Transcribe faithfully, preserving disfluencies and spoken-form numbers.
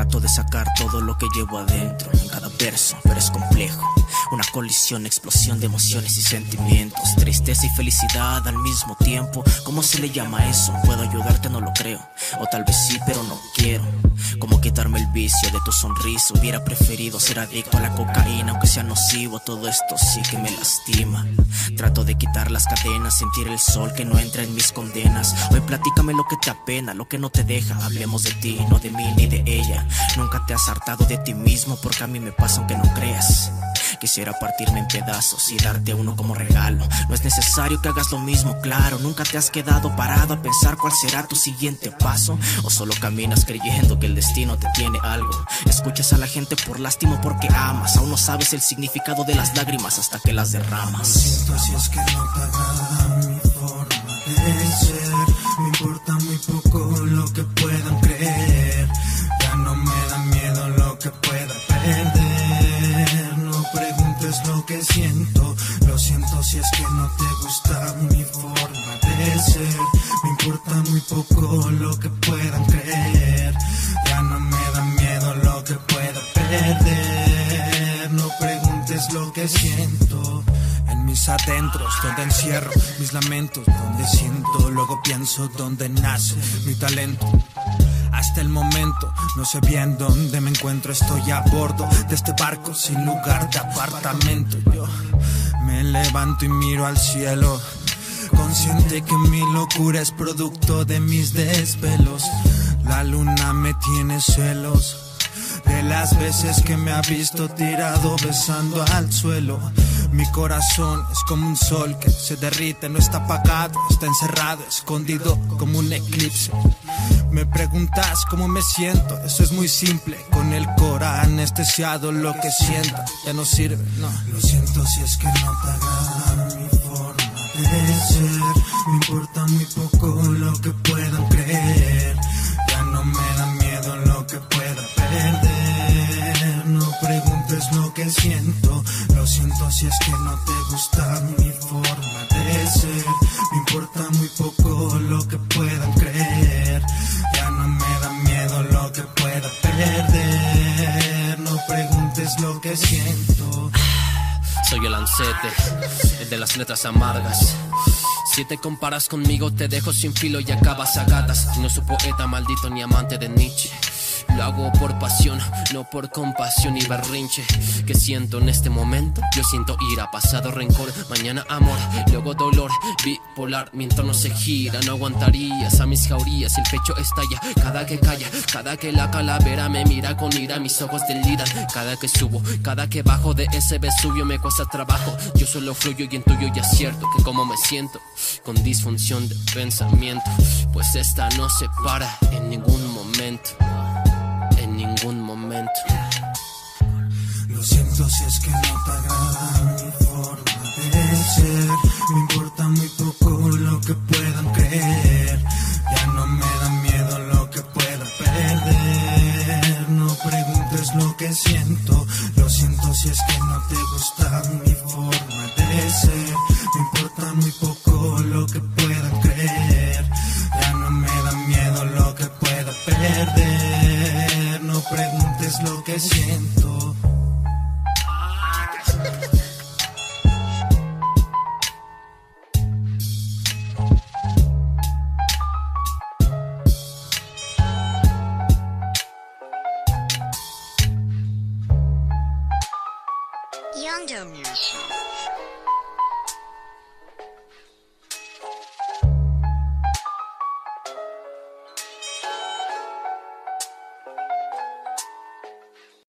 Trato de sacar todo lo que llevo adentro en cada verso, pero es complejo. Una colisión, explosión de emociones y sentimientos, tristeza y felicidad al mismo tiempo. ¿Cómo se le llama a eso? ¿Puedo ayudarte? No lo creo. O tal vez sí, pero no quiero. ¿Cómo quitarme el vicio de tu sonrisa? Hubiera preferido ser adicto a la cocaína, aunque sea nocivo. Todo esto sí que me lastima. Trato de quitar las cadenas, sentir el sol que no entra en mis condenas. Hoy platícame lo que te apena, lo que no te deja. Hablemos de ti, no de mí ni de ella. Nunca te has hartado de ti mismo, porque a mí me pasa aunque no creas. Quisiera partirme en pedazos y darte uno como regalo. No es necesario que hagas lo mismo, claro. Nunca te has quedado parado a pensar cuál será tu siguiente paso. O solo caminas creyendo que el destino te tiene algo. Escuchas a la gente por lástima o porque amas. Aún no sabes el significado de las lágrimas hasta que las derramas. Lo siento si es que no te agrada mi forma de ser. Me importa muy poco lo que puedan creer. Ya no me da miedo lo que pueda perder. No preguntes lo que siento. Lo siento si es que no te gusta mi forma de ser. Me importa muy poco lo que puedan creer. Ya no me da miedo lo que pueda perder. No preguntes lo que siento. En mis adentros, donde encierro mis lamentos, donde siento, luego pienso donde nace mi talento. Hasta el momento, no sé bien dónde me encuentro. Estoy a bordo de este barco sin lugar de apartamento. Yo me levanto y miro al cielo, consciente que mi locura es producto de mis desvelos. La luna me tiene celos de las veces que me ha visto tirado besando al suelo. Mi corazón es como un sol que se derrite, no está apagado, está encerrado, escondido como un eclipse. Me preguntas cómo me siento, eso es muy simple. Con el cora anestesiado, lo que sienta ya no sirve, no. Lo siento si es que no te agrada mi forma de ser. Me importa muy poco lo que puedan creer. Ya no me da miedo lo que pueda perder. No preguntes lo que siento. Lo siento si es que no te gusta mi forma de ser. Me importa muy poco lo que puedan creer. Ya no me da miedo lo que pueda perder. No preguntes lo que siento. Soy el Lancete, el de las letras amargas. Si te comparas conmigo te dejo sin filo y acabas a gatas. No soy poeta maldito ni amante de Nietzsche. Lo hago por pasión, no por compasión y berrinche. ¿Qué siento en este momento? Yo siento ira, pasado rencor, mañana amor, luego dolor, bipolar. Mi entorno se gira, no aguantarías a mis jaurías. El pecho estalla, cada que calla, cada que la calavera me mira con ira. Mis ojos deliran, cada que subo, cada que bajo de ese Vesubio me cuesta trabajo. Yo solo fluyo y en tuyo ya es cierto que como me siento, con disfunción de pensamiento. Pues esta no se para en ningún momento. En ningún momento. Lo siento si es que no te agrada mi forma de ser. Me importa muy poco lo que puedan creer. Ya no me da miedo lo que pueda perder. No preguntes lo que siento. Lo siento si es que no te gusta mi forma de ser. Me importa muy poco lo que puedan creer. Ya no me da miedo lo que pueda perder. No preguntes lo que siento. Younger Music.